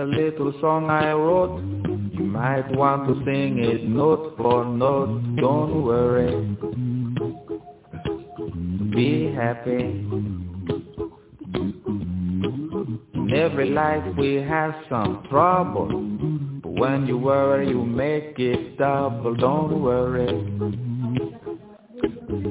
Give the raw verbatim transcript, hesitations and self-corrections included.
a little song I wrote. You might want to sing it note for note. Don't worry, be happy. In every life we have some trouble, but when you worry you make it double. Don't worry,